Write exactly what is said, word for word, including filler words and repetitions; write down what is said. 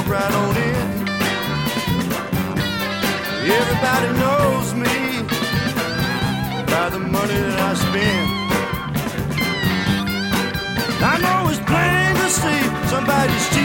walk right on in. Everybody knows me by the money that I spend. I know it's plain to see somebody's cheating.